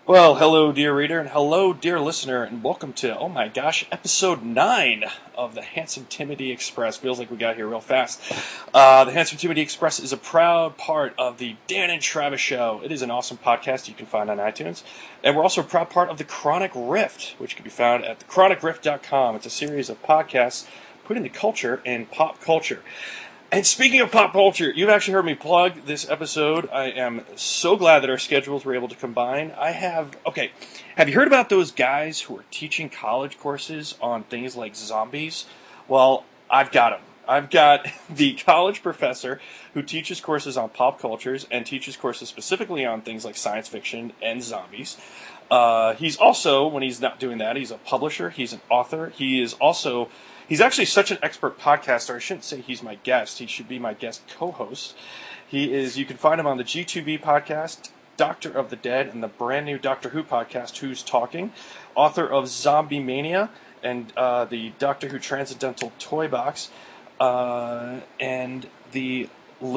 Well, hello, dear reader, and hello, dear listener, and welcome to, oh my gosh, episode 9 of the Handsome Timothy Express. Feels like we got here real fast. The Handsome Timothy Express is a proud part of the Dan and Travis Show. It is an awesome podcast you can find on iTunes. And we're also a proud part of the Chronic Rift, which can be found at thechronicrift.com. It's a series of podcasts putting the culture in pop culture. And speaking of pop culture, you've actually heard me plug this episode. I am so glad that our schedules were able to combine. Have you heard about those guys who are teaching college courses on things like zombies? Well, I've got them. I've got the college professor who teaches courses on pop cultures and teaches courses specifically on things like science fiction and zombies. He's also, when he's not doing that, he's a publisher, he's an author, he's actually such an expert podcaster. I shouldn't say he's my guest. He should be my guest co-host. You can find him on the G2V podcast, Doctor of the Dead, and the brand new Doctor Who podcast, Who's Talking. Author of Zombie Mania and the Doctor Who Transcendental Toy Box. And the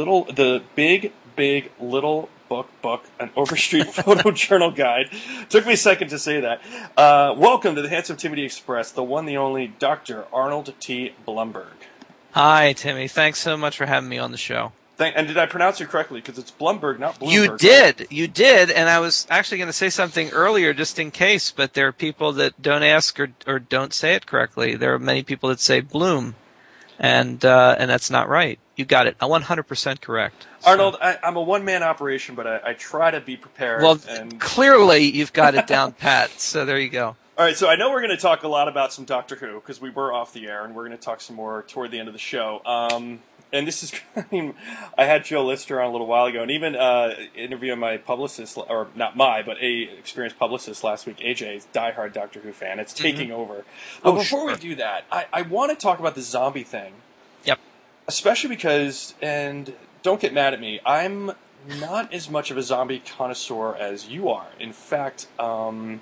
big little book, an Overstreet photojournal guide. Took me a second to say that. Welcome to the Handsome Timothy Express, the one, the only Dr. Arnold T. Blumberg. Hi, Timmy. Thanks so much for having me on the show. And did I pronounce it correctly? Because it's Blumberg, not Bloomberg. You did. And I was actually going to say something earlier just in case, but there are people that don't ask or don't say it correctly. There are many people that say Bloom, and that's not right. You got it. I'm 100% correct. So. Arnold, I'm a one-man operation, but I try to be prepared. Well, clearly you've got it down pat, so there you go. All right, so I know we're going to talk a lot about some Doctor Who, because we were off the air, and we're going to talk some more toward the end of the show. And this is, I had Joe Lister on a little while ago, and even interviewing my publicist, or not but a experienced publicist last week, AJ, diehard Doctor Who fan. It's taking over. But before we do that, I want to talk about the zombie thing. Yep. Especially because, and don't get mad at me, I'm not as much of a zombie connoisseur as you are. In fact, I'm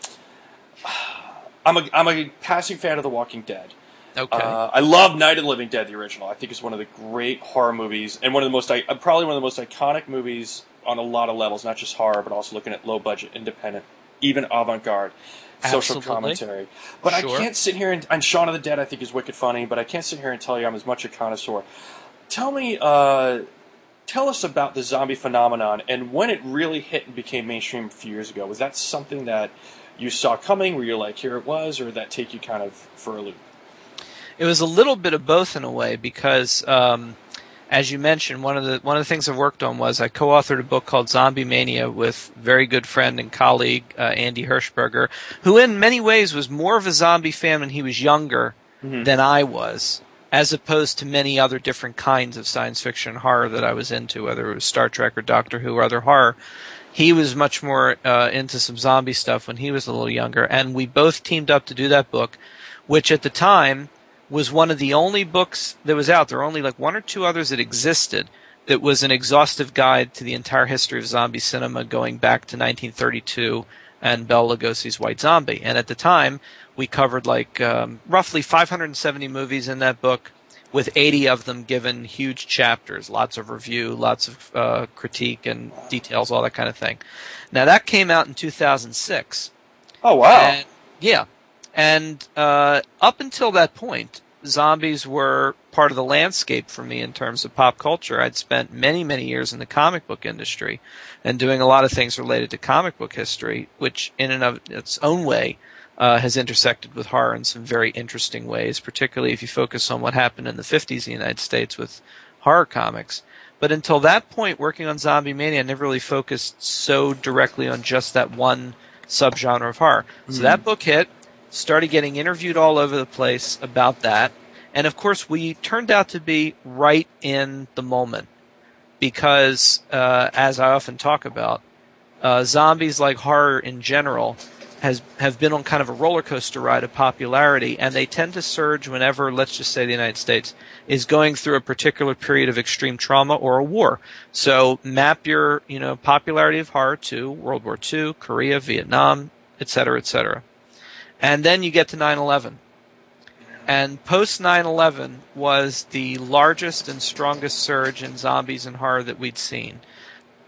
a passing fan of The Walking Dead. Okay. I love Night of the Living Dead, the original. I think it's one of the great horror movies, and probably one of the most iconic movies on a lot of levels, not just horror, but also looking at low-budget, independent, even avant-garde social commentary. But sure. I can't sit here and Shaun of the Dead I think is wicked funny, but I can't sit here and tell you I'm as much a connoisseur. Tell us about the zombie phenomenon and when it really hit and became mainstream a few years ago. Was that something that you saw coming, where you're like, here it was, or did that take you kind of for a loop? It was a little bit of both in a way, because as you mentioned, one of the things I worked on was I co-authored a book called Zombie Mania with very good friend and colleague Andy Hirschberger, who in many ways was more of a zombie fan when he was younger than I was, as opposed to many other different kinds of science fiction and horror that I was into, whether it was Star Trek or Doctor Who or other horror. He was much more into some zombie stuff when he was a little younger, and we both teamed up to do that book, which at the time was one of the only books that was out. There were only like one or two others that existed that was an exhaustive guide to the entire history of zombie cinema going back to 1932 and Bela Lugosi's White Zombie. And at the time, we covered roughly 570 movies in that book, with 80 of them given huge chapters, lots of review, lots of critique and details, all that kind of thing. Now, that came out in 2006. Oh, wow. And up until that point, zombies were part of the landscape for me in terms of pop culture. I'd spent many, many years in the comic book industry and doing a lot of things related to comic book history, which in and of its own way has intersected with horror in some very interesting ways, particularly if you focus on what happened in the 50s in the United States with horror comics. But until that point, working on Zombie Mania, I never really focused so directly on just that one subgenre of horror. So that book hit. Started getting interviewed all over the place about that. And of course, we turned out to be right in the moment because, as I often talk about, zombies, like horror in general, have been on kind of a roller coaster ride of popularity, and they tend to surge whenever, let's just say the United States, is going through a particular period of extreme trauma or a war. So map your, popularity of horror to World War II, Korea, Vietnam, et cetera, et cetera. And then you get to 9/11. And post 9/11 was the largest and strongest surge in zombies and horror that we'd seen.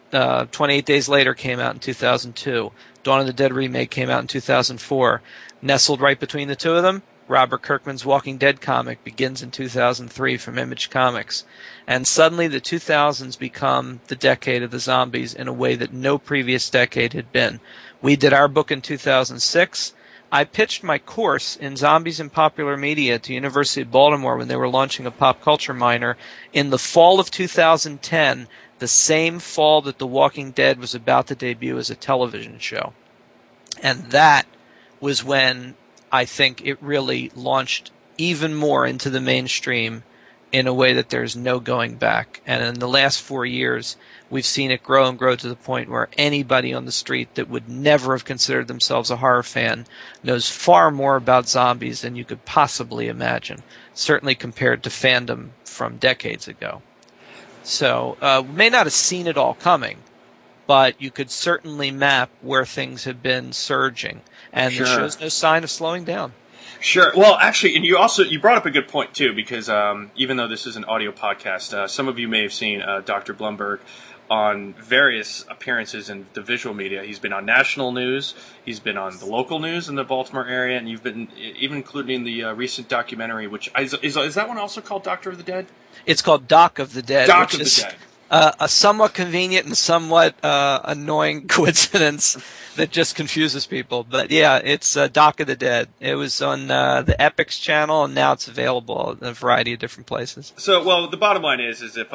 28 Days Later came out in 2002. Dawn of the Dead remake came out in 2004. Nestled right between the two of them, Robert Kirkman's Walking Dead comic begins in 2003 from Image Comics. And suddenly the 2000s become the decade of the zombies in a way that no previous decade had been. We did our book in 2006. I pitched my course in Zombies in Popular Media to University of Baltimore when they were launching a pop culture minor in the fall of 2010, the same fall that The Walking Dead was about to debut as a television show. And that was when I think it really launched even more into the mainstream in a way that there's no going back. And in the last 4 years, we've seen it grow and grow to the point where anybody on the street that would never have considered themselves a horror fan knows far more about zombies than you could possibly imagine, certainly compared to fandom from decades ago. So we may not have seen it all coming, but you could certainly map where things have been surging. And Sure. It shows no sign of slowing down. Sure. Well, actually, and you brought up a good point too, because even though this is an audio podcast, some of you may have seen Dr. Blumberg on various appearances in the visual media. He's been on national news, he's been on the local news in the Baltimore area, and you've been even including the recent documentary, which is that one also called Doctor of the Dead? It's called Doc of the Dead. Doc of the Dead. A somewhat convenient and somewhat annoying coincidence that just confuses people. But yeah, it's Doc of the Dead. It was on the Epix channel, and now it's available in a variety of different places. So, well, the bottom line is if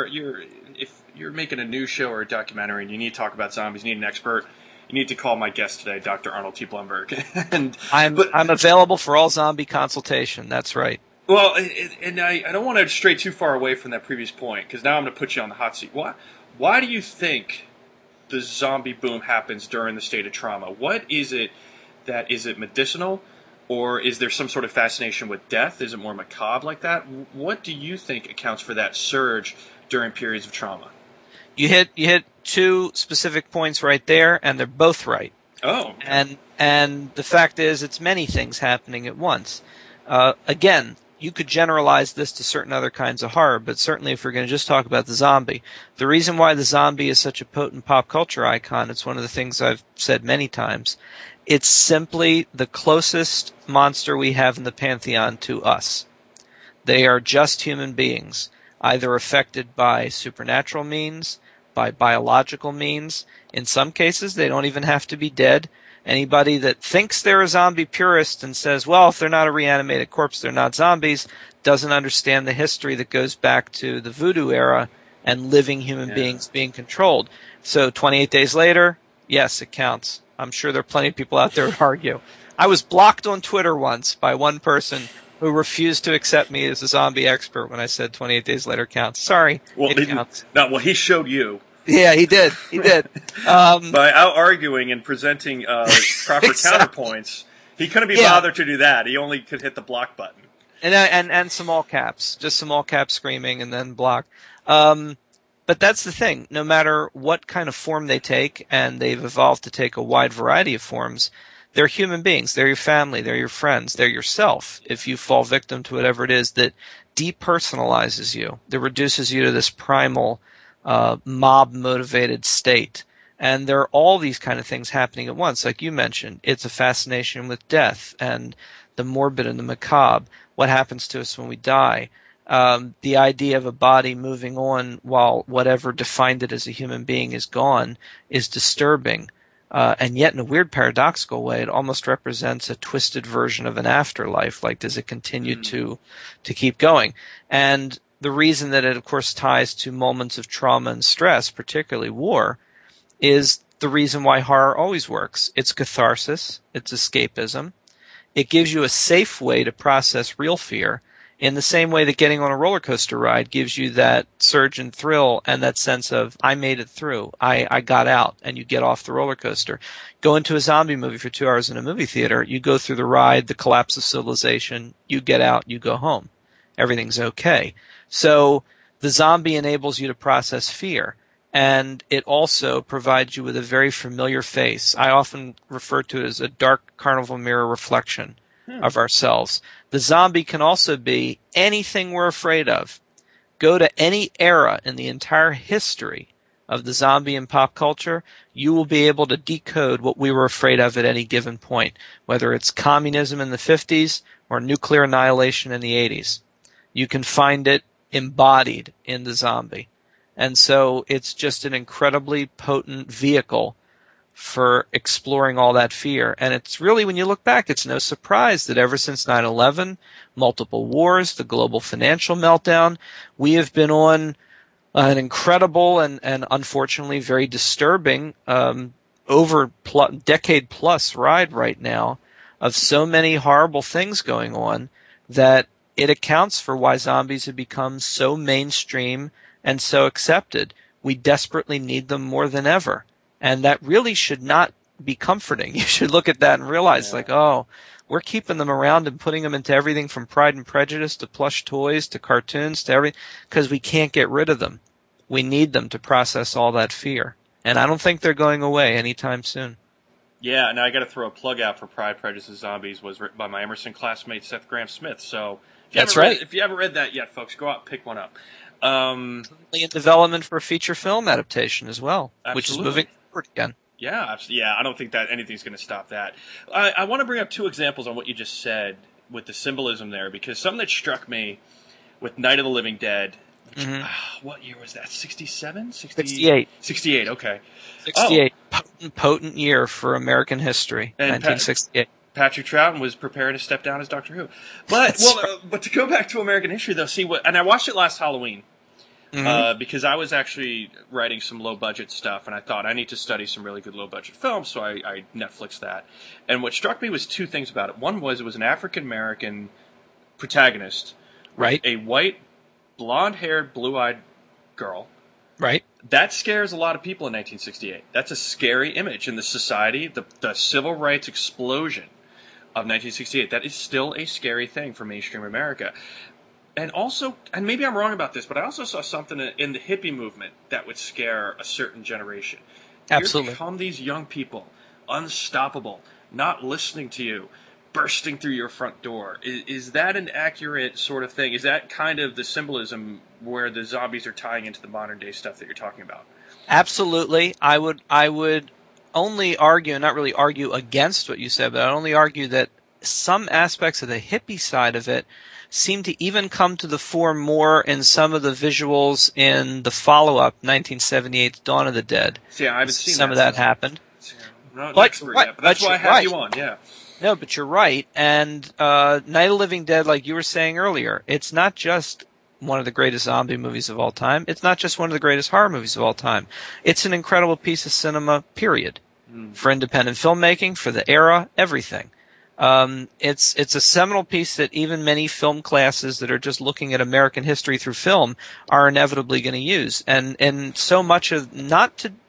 you're making a news show or a documentary and you need to talk about zombies, you need an expert, you need to call my guest today, Dr. Arnold T. Blumberg. I'm available for all zombie consultation. That's right. Well, and I don't want to stray too far away from that previous point, because now I'm going to put you on the hot seat. Why do you think the zombie boom happens during the state of trauma? What is it is it medicinal, or is there some sort of fascination with death? Is it more macabre like that? What do you think accounts for that surge during periods of trauma? You hit two specific points right there, and they're both right. Oh. Okay. And the fact is, it's many things happening at once. Again, you could generalize this to certain other kinds of horror, but certainly if we're going to just talk about the zombie, the reason why the zombie is such a potent pop culture icon, it's one of the things I've said many times, it's simply the closest monster we have in the pantheon to us. They are just human beings, either affected by supernatural means, by biological means. In some cases, they don't even have to be dead. Anybody that thinks they're a zombie purist and says, well, if they're not a reanimated corpse, they're not zombies, doesn't understand the history that goes back to the voodoo era and living human beings being controlled. So 28 Days Later, yes, it counts. I'm sure there are plenty of people out there who argue. I was blocked on Twitter once by one person who refused to accept me as a zombie expert when I said 28 Days Later counts. Sorry, it counts. Well, he showed you. Yeah, he did. By out-arguing and presenting proper counterpoints, he couldn't be bothered to do that. He only could hit the block button. And some all caps. Just some all caps screaming and then block. But that's the thing. No matter what kind of form they take, and they've evolved to take a wide variety of forms, they're human beings. They're your family. They're your friends. They're yourself if you fall victim to whatever it is that depersonalizes you, that reduces you to this primal mob-motivated state. And there are all these kind of things happening at once. Like you mentioned, it's a fascination with death and the morbid and the macabre. What happens to us when we die? The idea of a body moving on while whatever defined it as a human being is gone is disturbing. And yet, in a weird paradoxical way, it almost represents a twisted version of an afterlife. Like, does it continue to keep going? And the reason that it, of course, ties to moments of trauma and stress, particularly war, is the reason why horror always works. It's catharsis. It's escapism. It gives you a safe way to process real fear in the same way that getting on a roller coaster ride gives you that surge and thrill and that sense of, I made it through. I got out, and you get off the roller coaster. Go into a zombie movie for 2 hours in a movie theater. You go through the ride, the collapse of civilization. You get out, you go home. Everything's okay. So the zombie enables you to process fear, and it also provides you with a very familiar face. I often refer to it as a dark carnival mirror reflection of ourselves. The zombie can also be anything we're afraid of. Go to any era in the entire history of the zombie in pop culture, you will be able to decode what we were afraid of at any given point, whether it's communism in the 50s or nuclear annihilation in the 80s. You can find it embodied in the zombie. And so it's just an incredibly potent vehicle for exploring all that fear. And it's really, when you look back, it's no surprise that ever since 9/11, multiple wars, the global financial meltdown, we have been on an incredible and unfortunately very disturbing decade plus ride right now of so many horrible things going on that it accounts for why zombies have become so mainstream and so accepted. We desperately need them more than ever. And that really should not be comforting. You should look at that and realize, we're keeping them around and putting them into everything from Pride and Prejudice to plush toys to cartoons to everything because we can't get rid of them. We need them to process all that fear. And I don't think they're going away anytime soon. Yeah, and I got to throw a plug out for Pride, Prejudice, and Zombies was written by my Emerson classmate Seth Grahame-Smith. So if you haven't read that yet, folks, go out and pick one up. Currently in development for a feature film adaptation as well, which is moving forward again. Yeah, I don't think that anything's going to stop that. I want to bring up two examples on what you just said with the symbolism there, because something that struck me with Night of the Living Dead, which, what year was that, 67? 68. 68, okay. 68, potent year for American history, and 1968. Patrick Troughton was preparing to step down as Doctor Who. But but to go back to American history, though, and I watched it last Halloween, because I was actually writing some low-budget stuff, and I thought I need to study some really good low-budget films, so I Netflixed that. And what struck me was two things about it. One was it was an African-American protagonist, right? A white, blonde-haired, blue-eyed girl. Right. That scares a lot of people in 1968. That's a scary image in the society, the civil rights explosion of 1968. That is still a scary thing for mainstream America. And also, and maybe I'm wrong about this, but I also saw something in the hippie movement that would scare a certain generation. Absolutely. Here come these young people, unstoppable, not listening to you, bursting through your front door. Is that an accurate sort of thing? Is that kind of the symbolism where the zombies are tying into the modern day stuff that you're talking about? Absolutely. I would only argue, not really argue against what you said, but I'd only argue that some aspects of the hippie side of it seem to even come to the fore more in some of the visuals in the follow-up, 1978's Dawn of the Dead. See, I haven't seen some of that happened. Not an expert yet, but that's why I have you on, yeah. No, but you're right. And Night of the Living Dead, like you were saying earlier, it's not just one of the greatest zombie movies of all time. It's not just one of the greatest horror movies of all time. It's an incredible piece of cinema, period. For independent filmmaking, for the era, everything. It's a seminal piece that even many film classes that are just looking at American history through film are inevitably going to use. And so much of, not to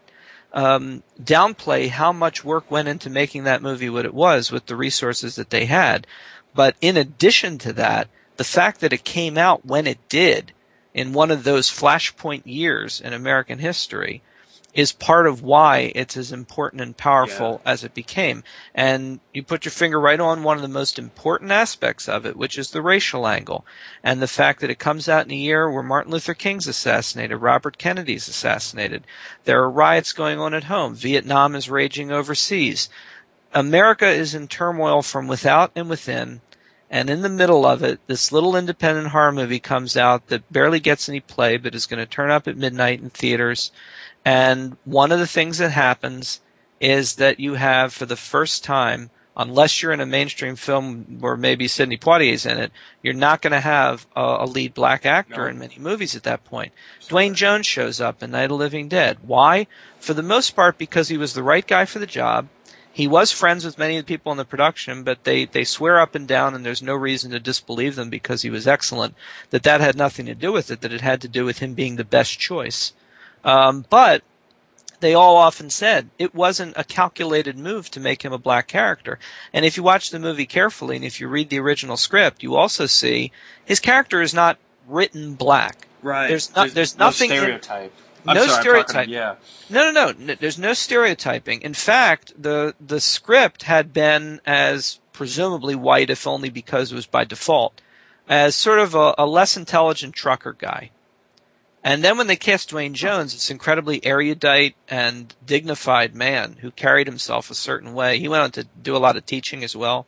downplay how much work went into making that movie what it was with the resources that they had. But in addition to that, the fact that it came out when it did in one of those flashpoint years in American history is part of why it's as important and powerful as it became. And you put your finger right on one of the most important aspects of it, which is the racial angle. And the fact that it comes out in a year where Martin Luther King's assassinated, Robert Kennedy's assassinated. There are riots going on at home. Vietnam is raging overseas. America is in turmoil from without and within. And in the middle of it, this little independent horror movie comes out that barely gets any play, but is going to turn up at midnight in theaters. And one of the things that happens is that you have, for the first time, unless you're in a mainstream film where maybe Sidney Poitier's in it, you're not going to have a lead black actor in many movies at that point. Dwayne Jones shows up in Night of the Living Dead. Why? For the most part, because he was the right guy for the job. He was friends with many of the people in the production, but they swear up and down, and there's no reason to disbelieve them because he was excellent, that had nothing to do with it, that it had to do with him being the best choice. But they all often said it wasn't a calculated move to make him a black character. And if you watch the movie carefully, and if you read the original script, you also see his character is not written black. Right. There's nothing. No stereotype. Stereotype. Yeah. No. There's no stereotyping. In fact, the script had been as presumably white, if only because it was by default, as sort of a less intelligent trucker guy. And then when they cast Dwayne Jones, this incredibly erudite and dignified man who carried himself a certain way. He went on to do a lot of teaching as well.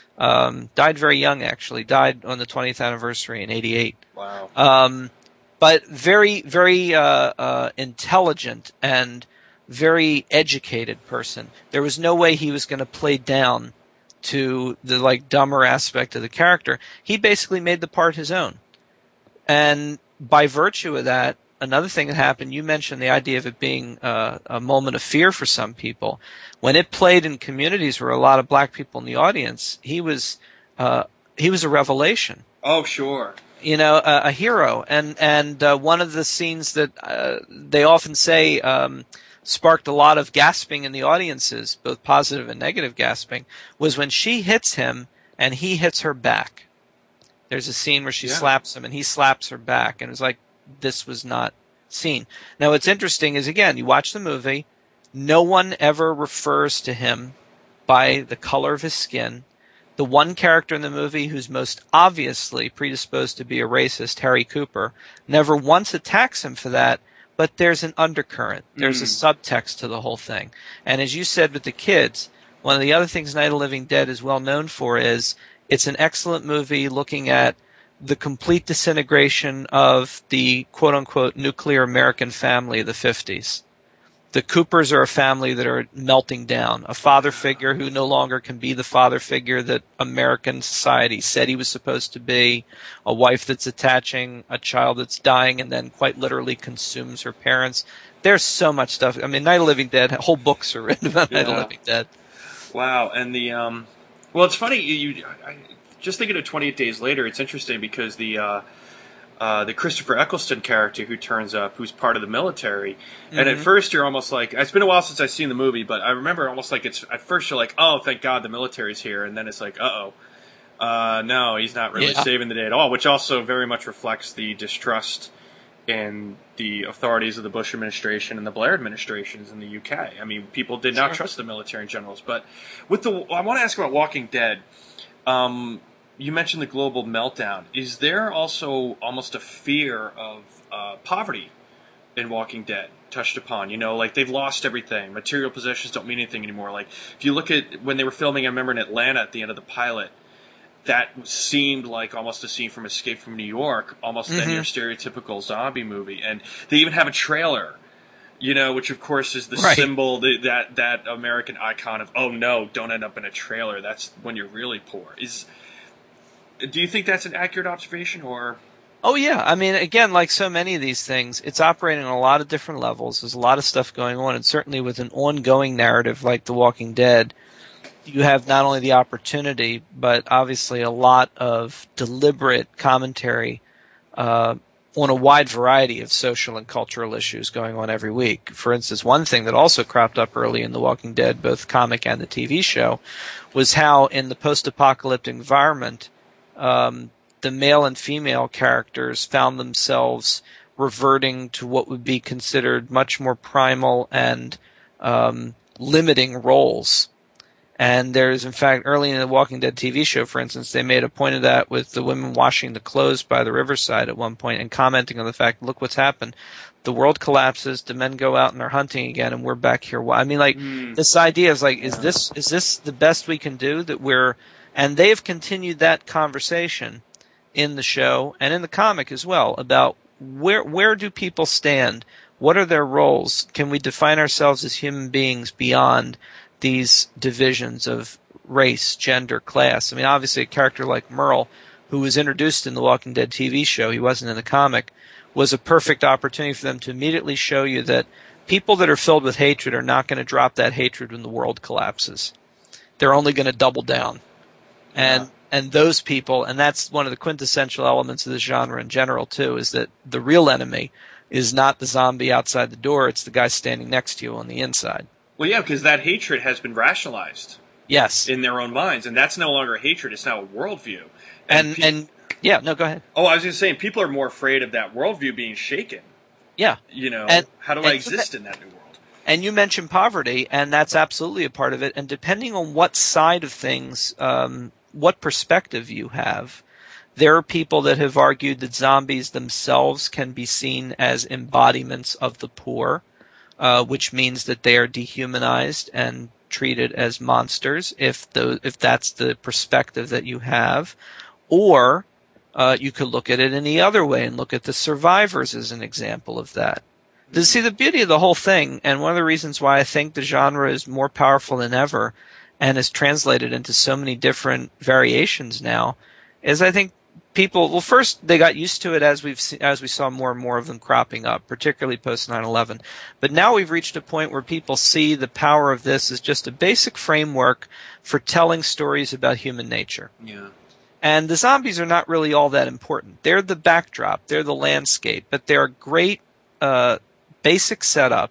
Died very young, actually. Died on the 20th anniversary in '88. Wow. But very, very intelligent and very educated person. There was no way he was going to play down to the like dumber aspect of the character. He basically made the part his own. And by virtue of that, another thing that happened, you mentioned the idea of it being a moment of fear for some people. When it played in communities where a lot of black people in the audience, he was a revelation. Oh, sure. You know, a hero. And one of the scenes that they often say sparked a lot of gasping in the audiences, both positive and negative gasping, was when she hits him and he hits her back. There's a scene where she slaps him and he slaps her back, and it was like, this was not seen. Now, what's interesting is, again, you watch the movie, no one ever refers to him by the color of his skin. The one character in the movie who's most obviously predisposed to be a racist, Harry Cooper, never once attacks him for that, but there's an undercurrent. There's a subtext to the whole thing. And as you said with the kids, one of the other things Night of the Living Dead is well known for is it's an excellent movie looking at the complete disintegration of the quote-unquote nuclear American family of the 50s. The Coopers are a family that are melting down. A father figure who no longer can be the father figure that American society said he was supposed to be. A wife that's attaching, a child that's dying and then quite literally consumes her parents. There's so much stuff. I mean, Night of the Living Dead, whole books are written about Night of the Living Dead. Wow. And the, well, it's funny, just thinking of 28 Days Later, it's interesting because the Christopher Eccleston character who turns up, who's part of the military, and at first you're almost like, it's been a while since I've seen the movie, but I remember almost like at first you're like, oh, thank God the military's here, and then it's like, no, he's not really saving the day at all, which also very much reflects the distrust in the authorities of the Bush administration and the Blair administrations in the UK. I mean, people did not trust the military in general. But I want to ask about Walking Dead. You mentioned the global meltdown. Is there also almost a fear of poverty in Walking Dead touched upon? You know, like they've lost everything. Material possessions don't mean anything anymore. Like if you look at when they were filming, I remember in Atlanta at the end of the pilot, that seemed like almost a scene from Escape from New York, almost than your stereotypical zombie movie. And they even have a trailer, you know, which of course is the symbol, that American icon of, oh no, don't end up in a trailer. That's when you're really poor. Do you think that's an accurate observation, or? Oh yeah, I mean, again, like so many of these things, it's operating on a lot of different levels. There's a lot of stuff going on, and certainly with an ongoing narrative like The Walking Dead, you have not only the opportunity, but obviously a lot of deliberate commentary on a wide variety of social and cultural issues going on every week. For instance, one thing that also cropped up early in The Walking Dead, both comic and the TV show, was how in the post-apocalyptic environment, the male and female characters found themselves reverting to what would be considered much more primal and limiting roles. And there's, in fact, early in the Walking Dead TV show, for instance, they made a point of that with the women washing the clothes by the riverside at one point and commenting on the fact, look what's happened. The world collapses, the men go out and they're hunting again, and we're back here. I mean, like, this idea is like, is this the best we can do? And they've continued that conversation in the show and in the comic as well about where do people stand? What are their roles? Can we define ourselves as human beings beyond these divisions of race, gender, class? I mean, obviously a character like Merle, who was introduced in the Walking Dead TV show, he wasn't in the comic, was a perfect opportunity for them to immediately show you that people that are filled with hatred are not going to drop that hatred when the world collapses. They're only going to double down. And those people, and that's one of the quintessential elements of this genre in general too, is that the real enemy is not the zombie outside the door, it's the guy standing next to you on the inside. Well, yeah, because that hatred has been rationalized. Yes. In their own minds, and that's no longer a hatred, it's now a worldview. Yeah, no, go ahead. Oh, I was just saying, people are more afraid of that worldview being shaken. Yeah. You know, how do I exist in that new world? And you mentioned poverty, and that's absolutely a part of it, and depending on what side of things, what perspective you have, There are people that have argued that zombies themselves can be seen as embodiments of the poor, which means that they are dehumanized and treated as monsters, if that's the perspective that you have. Or you could look at it in the other way and look at the survivors as an example of that. See, the beauty of the whole thing, and one of the reasons why I think the genre is more powerful than ever and is translated into so many different variations now, is I think people, well, first they got used to it as we saw more and more of them cropping up, particularly post 9/11. But now we've reached a point where people see the power of this as just a basic framework for telling stories about human nature. Yeah. And the zombies are not really all that important. They're the backdrop, they're the landscape, but they're a great basic setup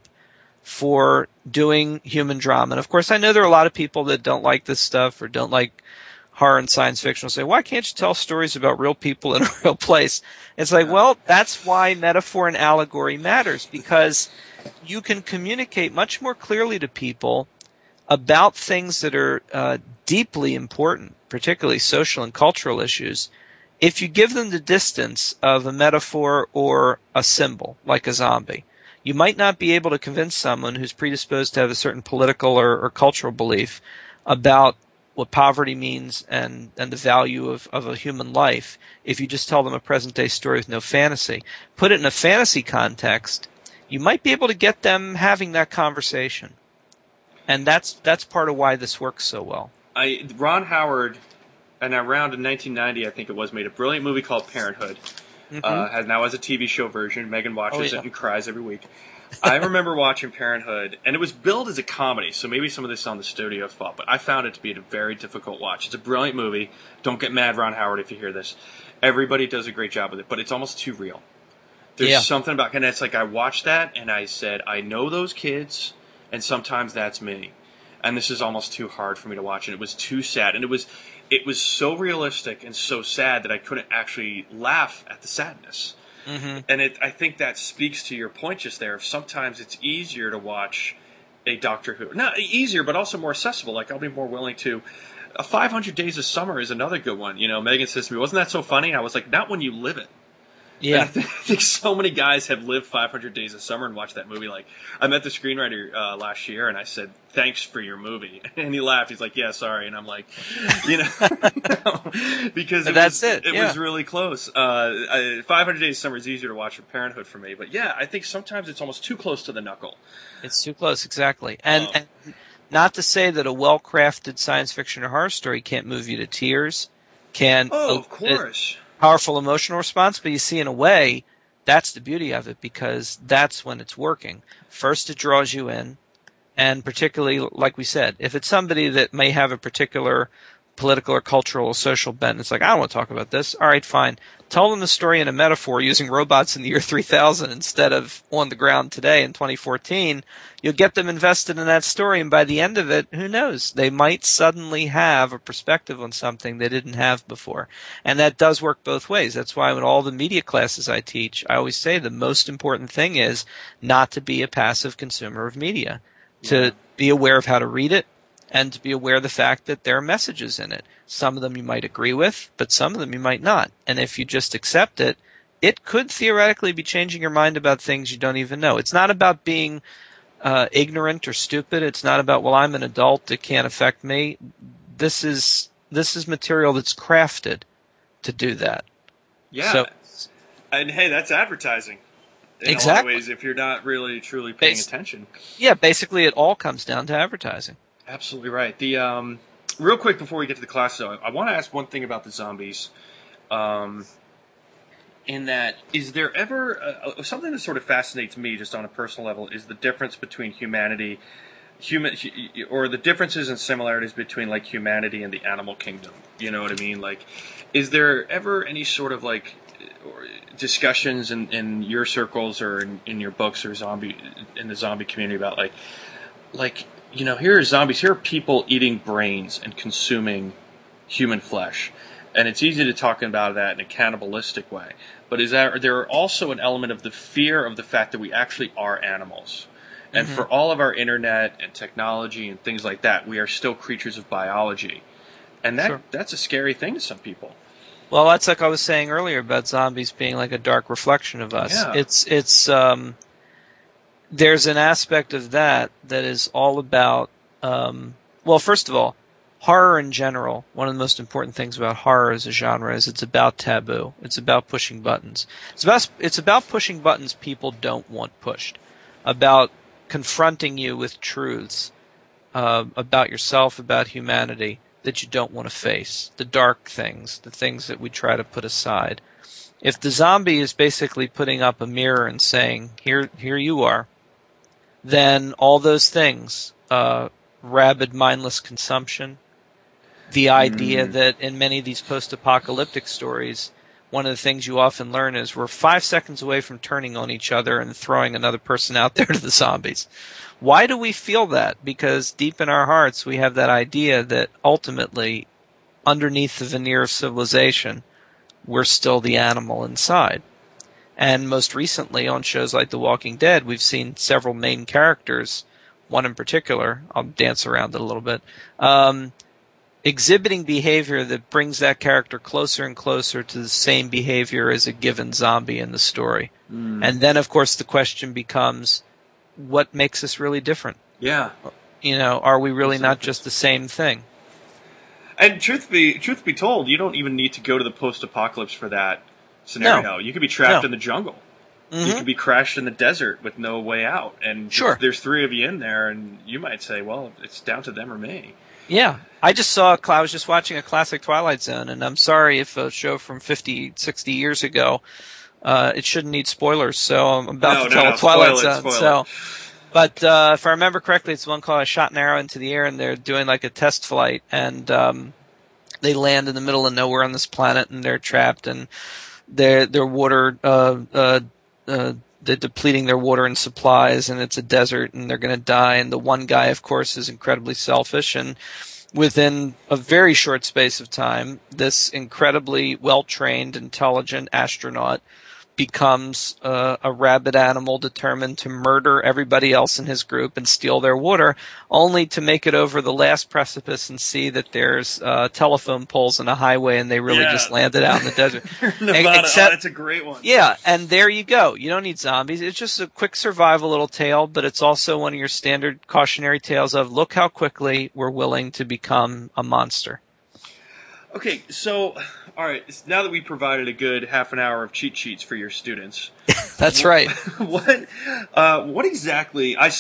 for doing human drama. And of course, I know there are a lot of people that don't like this stuff or don't like horror and science fiction will say, why can't you tell stories about real people in a real place? It's like, well, that's why metaphor and allegory matters, because you can communicate much more clearly to people about things that are deeply important, particularly social and cultural issues, if you give them the distance of a metaphor or a symbol, like a zombie. You might not be able to convince someone who's predisposed to have a certain political or cultural belief about what poverty means and the value of a human life if you just tell them a present-day story with no fantasy. Put it in a fantasy context, you might be able to get them having that conversation. And that's part of why this works so well. Ron Howard, and around in 1990, I think it was, made a brilliant movie called Parenthood. Now has a TV show version. Megan watches it and cries every week. I remember watching Parenthood, and it was billed as a comedy, so maybe some of this is on the studio's fault, but I found it to be a very difficult watch. It's a brilliant movie. Don't get mad, Ron Howard, if you hear this. Everybody does a great job with it, but it's almost too real. There's something about, and it's like I watched that, and I said, I know those kids, and sometimes that's me. And this is almost too hard for me to watch, and it was too sad. And it was so realistic and so sad that I couldn't actually laugh at the sadness. Mm-hmm. And I think that speaks to your point just there. Sometimes it's easier to watch a Doctor Who. Not easier, but also more accessible. Like, I'll be more willing to. 500 Days of Summer is another good one. You know, Megan says to me, wasn't that so funny? I was like, not when you live it. Yeah. And I think so many guys have lived 500 Days of Summer and watched that movie. Like, I met the screenwriter last year, and I said, thanks for your movie. And he laughed. He's like, yeah, sorry. And I'm like, you know, because it was really close. 500 Days of Summer is easier to watch than Parenthood for me. But yeah, I think sometimes it's almost too close to the knuckle. It's too close, exactly. And not to say that a well-crafted science fiction or horror story can't move you to tears. Of course. Powerful emotional response, but you see, in a way, that's the beauty of it, because that's when it's working. First, it draws you in, and particularly, like we said, if it's somebody that may have a particular political or cultural or social bent, it's like, I don't want to talk about this. All right, fine. Tell them the story in a metaphor using robots in the year 3000 instead of on the ground today in 2014. You'll get them invested in that story, and by the end of it, who knows? They might suddenly have a perspective on something they didn't have before. And that does work both ways. That's why in all the media classes I teach, I always say the most important thing is not to be a passive consumer of media, to be aware of how to read it, and to be aware of the fact that there are messages in it. Some of them you might agree with, but some of them you might not. And if you just accept it, it could theoretically be changing your mind about things you don't even know. It's not about being ignorant or stupid. It's not about, well, I'm an adult, it can't affect me. This is material that's crafted to do that. Yeah. So, and hey, that's advertising. In exactly. a lot of ways, if you're not really truly paying attention. Yeah, basically it all comes down to advertising. Absolutely right. The real quick before we get to the class, though, I want to ask one thing about the zombies. In that, is there ever something that sort of fascinates me, just on a personal level, is the difference between or the differences and similarities between like humanity and the animal kingdom. You know what I mean? Like, is there ever any sort of like discussions in your circles or in your books or in the zombie community about like. You know, here are zombies. Here are people eating brains and consuming human flesh, and it's easy to talk about that in a cannibalistic way. But is there also an element of the fear of the fact that we actually are animals, and for all of our internet and technology and things like that, we are still creatures of biology, and that's a scary thing to some people. Well, that's like I was saying earlier about zombies being like a dark reflection of us. Yeah. It's there's an aspect of that is all about, well, first of all, horror in general. One of the most important things about horror as a genre is it's about taboo. It's about pushing buttons. It's about pushing buttons people don't want pushed. About confronting you with truths about yourself, about humanity that you don't want to face. The dark things, the things that we try to put aside. If the zombie is basically putting up a mirror and saying, here you are, then all those things, rabid, mindless consumption, the idea that in many of these post-apocalyptic stories, one of the things you often learn is we're 5 seconds away from turning on each other and throwing another person out there to the zombies. Why do we feel that? Because deep in our hearts, we have that idea that ultimately, underneath the veneer of civilization, we're still the animal inside. And most recently, on shows like The Walking Dead, we've seen several main characters, one in particular, I'll dance around it a little bit, exhibiting behavior that brings that character closer and closer to the same behavior as a given zombie in the story. And then, of course, the question becomes, what makes us really different? Yeah. Are we really not just the same thing? And truth be told, you don't even need to go to the post-apocalypse for that scenario. No. You could be trapped in the jungle. Mm-hmm. You could be crashed in the desert with no way out. And there's 3 of you in there, and you might say, well, it's down to them or me. Yeah. I was just watching a classic Twilight Zone, and I'm sorry if a show from 50, 60 years ago, it shouldn't need spoilers, so I'm about to tell a Twilight Zone. But if I remember correctly, it's one called I Shot an Arrow into the Air, and they're doing like a test flight, and they land in the middle of nowhere on this planet, and they're trapped, and their water, they're depleting their water and supplies, and it's a desert, and they're going to die. And the one guy, of course, is incredibly selfish, and within a very short space of time, this incredibly well-trained, intelligent astronaut becomes a rabid animal determined to murder everybody else in his group and steal their water, only to make it over the last precipice and see that there's telephone poles and a highway, and they really just landed out in the desert. Nevada, that's a great one. Yeah, and there you go. You don't need zombies. It's just a quick survival little tale, but it's also one of your standard cautionary tales of look how quickly we're willing to become a monster. Okay, so, all right, now that we provided a good half an hour of cheat sheets for your students. That's right. What exactly, I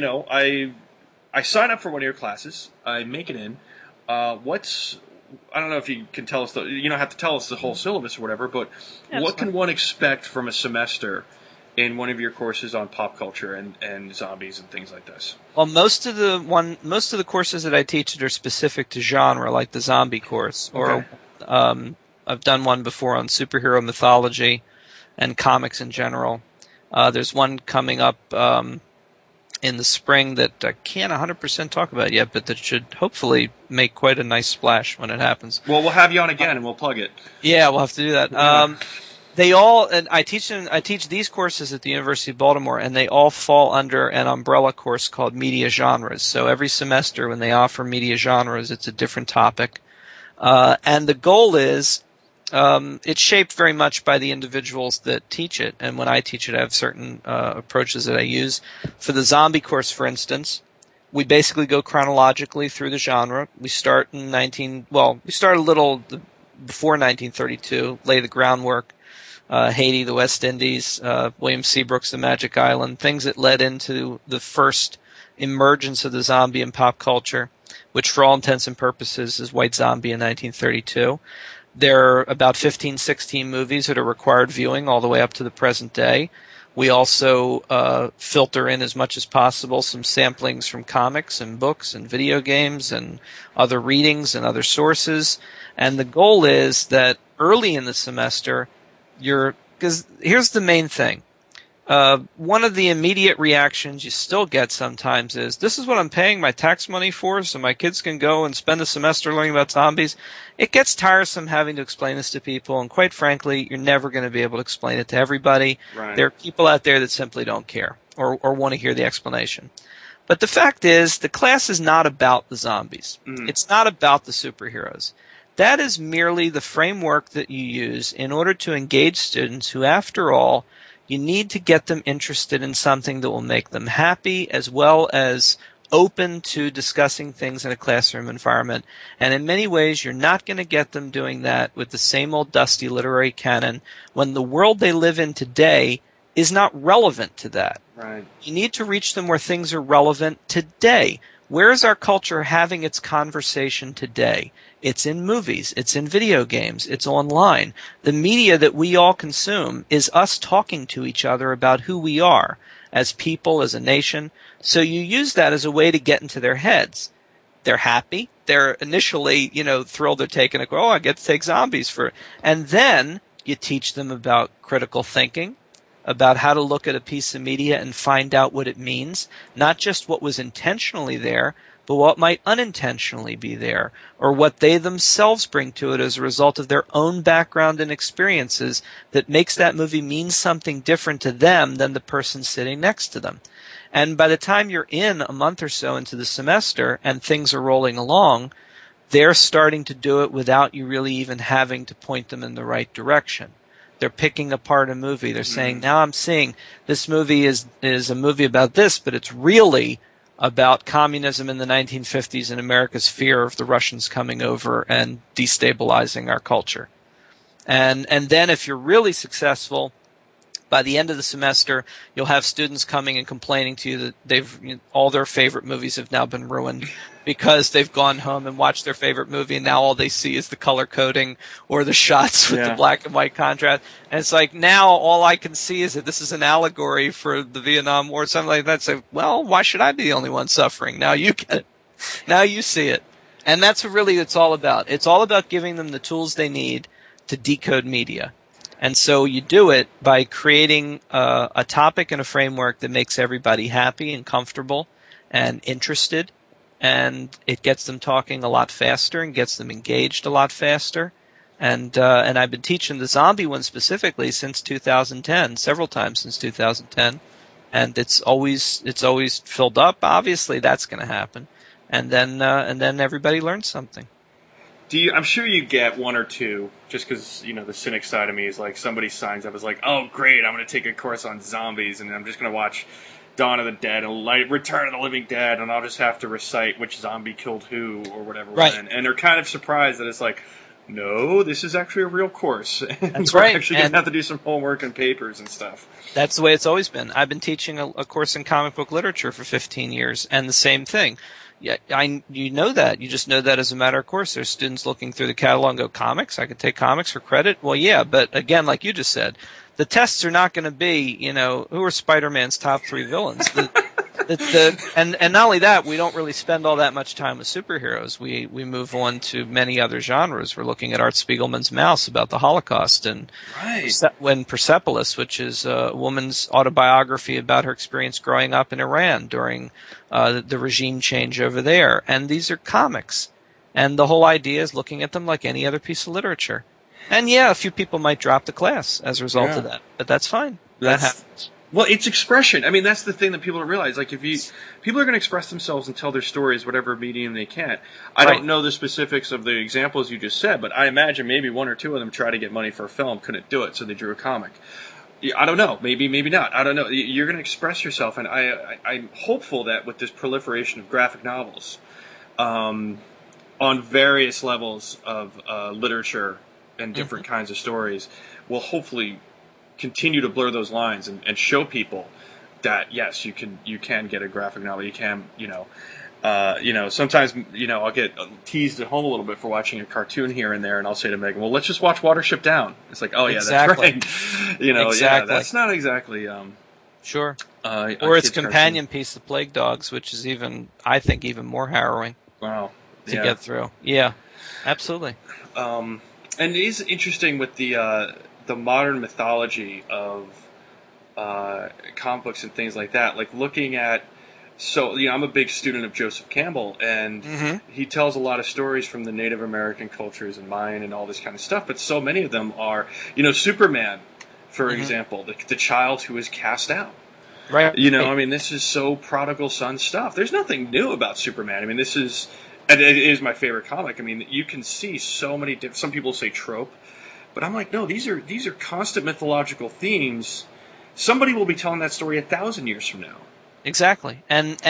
sign up for one of your classes, I make it in, I don't know if you can tell us, you don't have to tell us the whole syllabus or whatever, but what can one expect from a semester in one of your courses on pop culture and zombies and things like this? Well, most of the courses that I teach that are specific to genre, like the zombie course, or I've done one before on superhero mythology and comics in general. There's one coming up in the spring that I can't 100% talk about yet, but that should hopefully make quite a nice splash when it happens. Well, we'll have you on again and we'll plug it. Yeah, we'll have to do that. And I teach these courses at the University of Baltimore, and they all fall under an umbrella course called Media Genres. So every semester when they offer media genres, it's a different topic. And the goal is, it's shaped very much by the individuals that teach it. And when I teach it, I have certain approaches that I use. For the zombie course, for instance, we basically go chronologically through the genre. We start a little before 1932, lay the groundwork. Haiti, the West Indies, William Seabrook's The Magic Island, things that led into the first emergence of the zombie in pop culture, which for all intents and purposes is White Zombie in 1932. There are about 15, 16 movies that are required viewing all the way up to the present day. We also filter in as much as possible some samplings from comics and books and video games and other readings and other sources. And the goal is that early in the semester, because here's the main thing. One of the immediate reactions you still get sometimes is, this is what I'm paying my tax money for, so my kids can go and spend a semester learning about zombies. It gets tiresome having to explain this to people, and quite frankly, you're never going to be able to explain it to everybody. Right. There are people out there that simply don't care or want to hear the explanation. But the fact is, the class is not about the zombies. It's not about the superheroes. that is merely the framework that you use in order to engage students who, after all, you need to get them interested in something that will make them happy as well as open to discussing things in a classroom environment. And in many ways, you're not going to get them doing that with the same old dusty literary canon when the world they live in today is not relevant to that. Right. You need to reach them where things are relevant today. Where is our culture having its conversation today? It's in movies. It's in video games. It's online. The media that we all consume is us talking to each other about who we are as people, as a nation. So you use that as a way to get into their heads. They're happy. They're initially, thrilled they're taking I get to take zombies for it. And then you teach them about critical thinking, about how to look at a piece of media and find out what it means, not just what was intentionally there, but what might unintentionally be there, or what they themselves bring to it as a result of their own background and experiences that makes that movie mean something different to them than the person sitting next to them. And by the time you're in a month or so into the semester and things are rolling along, they're starting to do it without you really even having to point them in the right direction. They're picking apart a movie. They're saying, now I'm seeing this movie is a movie about this, but it's really about communism in the 1950s and America's fear of the Russians coming over and destabilizing our culture. And then if you're really successful, by the end of the semester, you'll have students coming and complaining to you that all their favorite movies have now been ruined because they've gone home and watched their favorite movie, and now all they see is the color coding or the shots with the black and white contrast. And it's like, now all I can see is that this is an allegory for the Vietnam War or something like that. So, well, why should I be the only one suffering? Now you get it. Now you see it. And that's what really it's all about. It's all about giving them the tools they need to decode media. And so you do it by creating a topic and a framework that makes everybody happy and comfortable and interested, and it gets them talking a lot faster and gets them engaged a lot faster. And I've been teaching the zombie one specifically since 2010, several times since 2010, and it's always filled up. Obviously, that's going to happen, and then everybody learns something. I'm sure you get one or two, just because, the cynic side of me is like, somebody signs up as like, oh, great, I'm going to take a course on zombies, and I'm just going to watch Dawn of the Dead and Return of the Living Dead, and I'll just have to recite which zombie killed who or whatever. Right. And they're kind of surprised that it's like, no, this is actually a real course. And That's we're right. actually going to have to do some homework and papers and stuff. That's the way it's always been. I've been teaching a course in comic book literature for 15 years, and the same thing. Yeah, you know that. You just know that as a matter of course. There's students looking through the catalog and go, comics? I could take comics for credit? Well, yeah, but again, like you just said, the tests are not going to be, who are Spider-Man's top 3 villains? And not only that, we don't really spend all that much time with superheroes. We move on to many other genres. We're looking at Art Spiegelman's Mouse about the Holocaust, and when Persepolis, which is a woman's autobiography about her experience growing up in Iran during the regime change over there. And these are comics. And the whole idea is looking at them like any other piece of literature. And yeah, a few people might drop the class as a result of that, but that's fine. That happens. Well, it's expression. I mean, that's the thing that people don't realize. Like, people are going to express themselves and tell their stories, whatever medium they can. I don't know the specifics of the examples you just said, but I imagine maybe one or two of them try to get money for a film, couldn't do it, so they drew a comic. I don't know. Maybe not. I don't know. You're going to express yourself, and I'm hopeful that with this proliferation of graphic novels, on various levels of literature and different kinds of stories, will hopefully continue to blur those lines and show people that yes, you can get a graphic novel. You can, sometimes, I'll get teased at home a little bit for watching a cartoon here and there, and I'll say to Megan, well, let's just watch Watership Down. It's like, oh yeah, exactly. That's right. Exactly. That's not exactly, sure. Or its companion cartoon. Piece, The Plague Dogs, which is I think even more harrowing. Wow. To get through. Yeah, absolutely. And it is interesting with the modern mythology of comic books and things like that. Like looking at, I'm a big student of Joseph Campbell, and he tells a lot of stories from the Native American cultures and Mayan and all this kind of stuff. But so many of them are, Superman, for example, the child who is cast out. Right. I mean, this is so prodigal son stuff. There's nothing new about Superman. I mean, this is And it is my favorite comic. I mean, you can see so many different. Some people say trope, but I'm like, no, these are constant mythological themes. Somebody will be telling that story 1,000 years from now. Exactly, and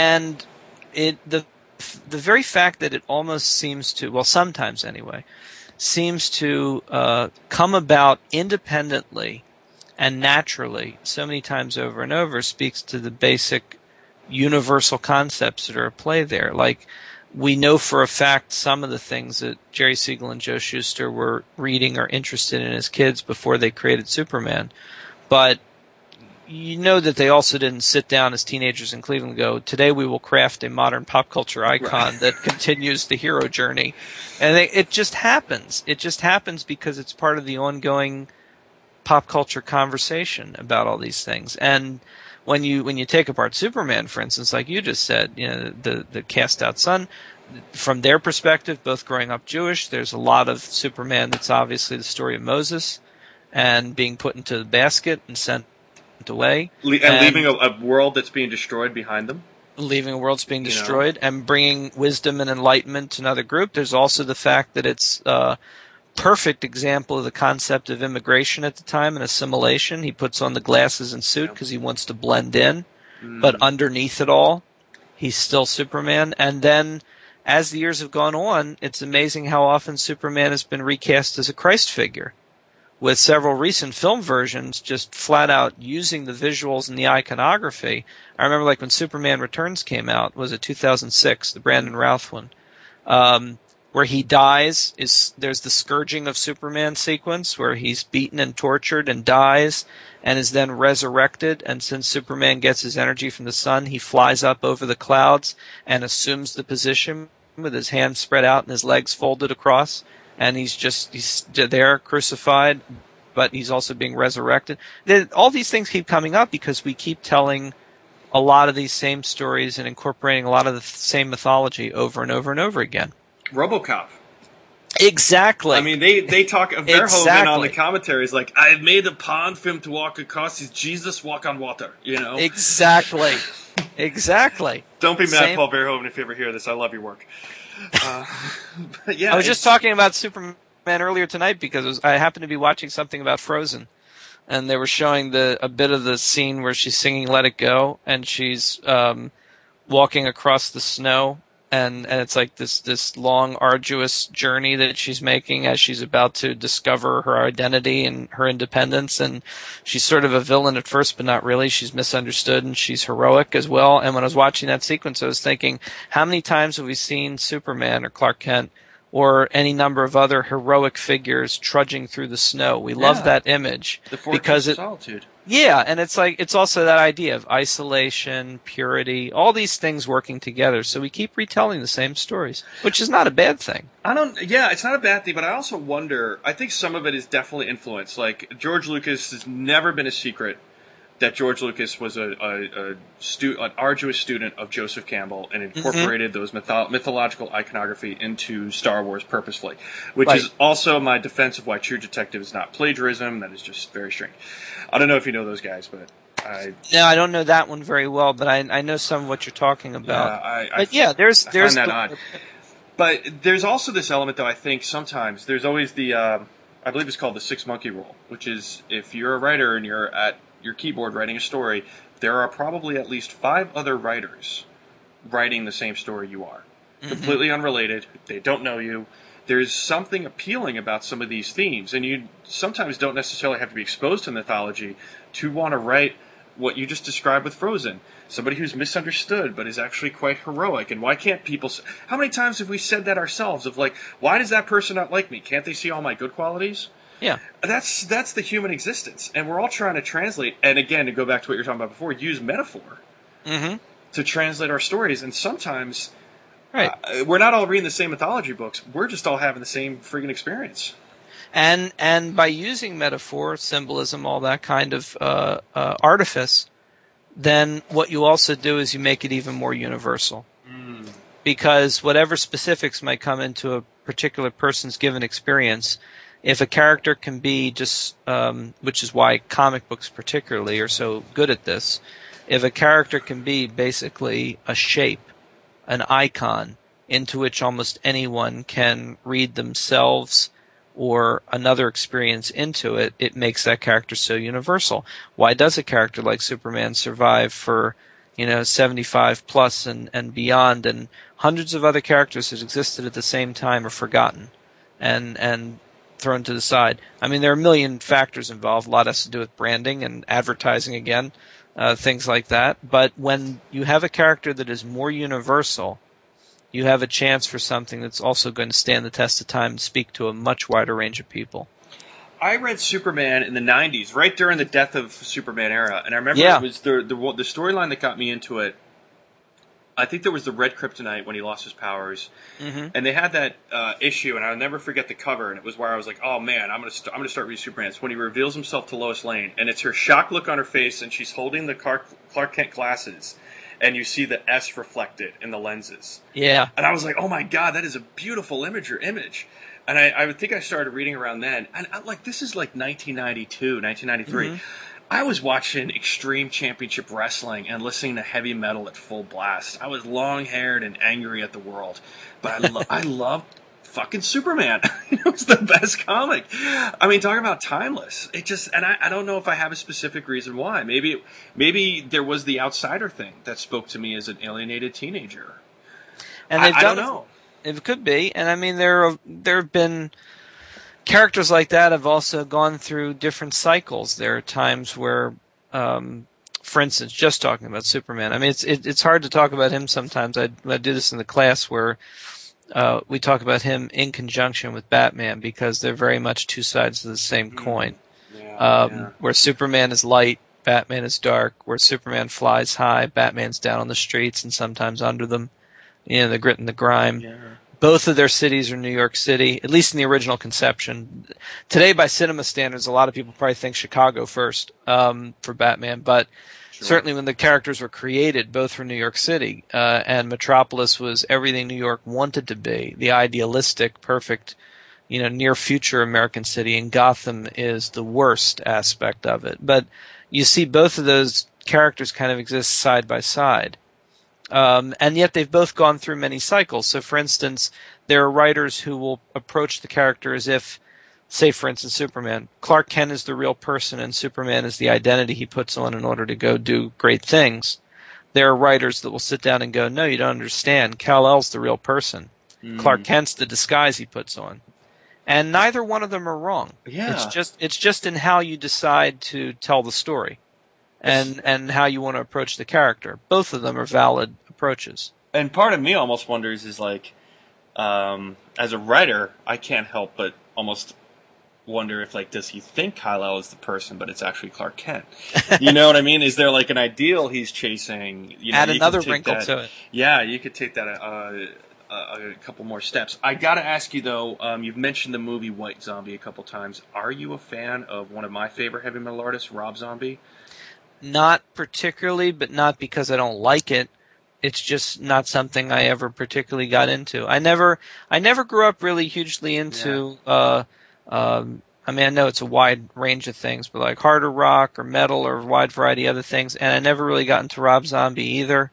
the very fact that it almost seems to, well, sometimes anyway, seems to come about independently and naturally so many times over and over speaks to the basic universal concepts that are at play there. Like, we know for a fact some of the things that Jerry Siegel and Joe Shuster were reading or interested in as kids before they created Superman. But you know that they also didn't sit down as teenagers in Cleveland and go, today we will craft a modern pop culture icon that continues the hero journey. And it just happens. It just happens because it's part of the ongoing pop culture conversation about all these things. And when you take apart Superman, for instance, like you just said, you know, the cast out son, from their perspective, both growing up Jewish, there's a lot of Superman that's obviously the story of Moses and being put into the basket and sent away. And leaving a world that's being destroyed behind them. Leaving a world that's being destroyed and bringing wisdom and enlightenment to another group. There's also the fact that it's perfect example of the concept of immigration at the time and assimilation. He puts on the glasses and suit because he wants to blend in, but underneath it all, he's still Superman. And then, as the years have gone on, it's amazing how often Superman has been recast as a Christ figure, with several recent film versions just flat out using the visuals and the iconography. I remember, like, when Superman Returns came out, was it 2006, the Brandon Routh one, where he dies. There's the scourging of Superman sequence where he's beaten and tortured and dies and is then resurrected. And since Superman gets his energy from the sun, he flies up over the clouds and assumes the position with his hands spread out and his legs folded across. And he's there crucified, but he's also being resurrected. All these things keep coming up because we keep telling a lot of these same stories and incorporating a lot of the same mythology over and over and over again. RoboCop. Exactly. I mean, they talk of Verhoeven on the commentaries like, I made a pond for him to walk across. He's Jesus walk on water, you know? Exactly. Exactly. Don't be mad, Paul Verhoeven, if you ever hear this. I love your work. But yeah, I was just talking about Superman earlier tonight because I happened to be watching something about Frozen, and they were showing a bit of the scene where she's singing "Let It Go" and she's walking across the snow, and it's like this long, arduous journey that she's making as she's about to discover her identity and her independence. And she's sort of a villain at first, but not really. She's misunderstood, and she's heroic as well. And when I was watching that sequence, I was thinking, how many times have we seen Superman or Clark Kent or any number of other heroic figures trudging through the snow? We love that image because solitude. Yeah, and it's also that idea of isolation, purity, all these things working together. So we keep retelling the same stories, which is not a bad thing. It's not a bad thing, but I also wonder, I think some of it is definitely influence. Like, George Lucas has never been a secret that George Lucas was an arduous student of Joseph Campbell and incorporated those mythological iconography into Star Wars purposefully, which is also my defense of why True Detective is not plagiarism. That is just very strange. I don't know if you know those guys, but No, I don't know that one very well, but I know some of what you're talking about. There's that odd. But there's also this element, though, I think sometimes there's always the I believe it's called the 6 monkey rule, which is if you're a writer and you're at your keyboard writing a story, there are probably at least 5 other writers writing the same story you are. Completely unrelated. They don't know you. There's something appealing about some of these themes, and you sometimes don't necessarily have to be exposed to mythology to want to write what you just described with Frozen. Somebody who's misunderstood but is actually quite heroic. And why can't people... How many times have we said that ourselves of like, why does that person not like me? Can't they see all my good qualities? Yeah. That's the human existence. And we're all trying to translate, and again, to go back to what you were talking about before, use metaphor to translate our stories. And sometimes we're not all reading the same mythology books. We're just all having the same friggin' experience. And by using metaphor, symbolism, all that kind of artifice, then what you also do is you make it even more universal. Because whatever specifics might come into a particular person's given experience, if a character can be just, which is why comic books particularly are so good at this, if a character can be basically a shape, an icon, into which almost anyone can read themselves or another experience into it, it makes that character so universal. Why does a character like Superman survive for, 75 plus and beyond, and hundreds of other characters that existed at the same time are forgotten and thrown to the side? I mean, there are a million factors involved. A lot has to do with branding and advertising again, things like that. But when you have a character that is more universal, you have a chance for something that's also going to stand the test of time and speak to a much wider range of people. I read Superman in the 90s, right during the death of Superman era, and I remember it was the storyline that got me into it. I think there was the Red Kryptonite when he lost his powers, and they had that issue, and I'll never forget the cover, and it was where I was like, "Oh man, I'm gonna start reading Superman." It's when he reveals himself to Lois Lane, and it's her shocked look on her face, and she's holding the Clark Kent glasses, and you see the S reflected in the lenses. Yeah, and I was like, "Oh my god, that is a beautiful image." And I would think I started reading around then, and this is like 1992, 1993. I was watching Extreme Championship Wrestling and listening to heavy metal at full blast. I was long-haired and angry at the world, but I loved fucking Superman. It was the best comic. I mean, talking about timeless. It just, and I don't know if I have a specific reason why. Maybe there was the outsider thing that spoke to me as an alienated teenager. And I don't know. It could be, and I mean there have been characters like that have also gone through different cycles. There are times where, for instance, just talking about Superman. I mean, it's hard to talk about him sometimes. I do this in the class where we talk about him in conjunction with Batman because they're very much two sides of the same coin. Where Superman is light, Batman is dark. Where Superman flies high, Batman's down on the streets and sometimes under them. The grit and the grime. Yeah. Both of their cities are New York City, at least in the original conception. Today, by cinema standards, a lot of people probably think Chicago first for Batman, but certainly when the characters were created, both were New York City, and Metropolis was everything New York wanted to be, the idealistic, perfect, near-future American city, and Gotham is the worst aspect of it. But you see both of those characters kind of exist side by side. And yet they've both gone through many cycles. So, for instance, there are writers who will approach the character as if, say, for instance, Superman. Clark Kent is the real person and Superman is the identity he puts on in order to go do great things. There are writers that will sit down and go, no, you don't understand. Kal-El's the real person. Clark Kent's the disguise he puts on. And neither one of them are wrong. Yeah. It's just in how you decide to tell the story. And how you want to approach the character. Both of them are valid approaches. And part of me almost wonders is as a writer, I can't help but almost wonder if does he think Kal-El is the person, but it's actually Clark Kent? You know what I mean? Is there an ideal he's chasing? Add another wrinkle to it. Yeah, you could take that a couple more steps. I gotta ask you though, you've mentioned the movie White Zombie a couple times. Are you a fan of one of my favorite heavy metal artists, Rob Zombie? Not particularly, but not because I don't like it. It's just not something I ever particularly got into. I never grew up really hugely into, I know it's a wide range of things, but harder rock or metal or a wide variety of other things, and I never really got into Rob Zombie either.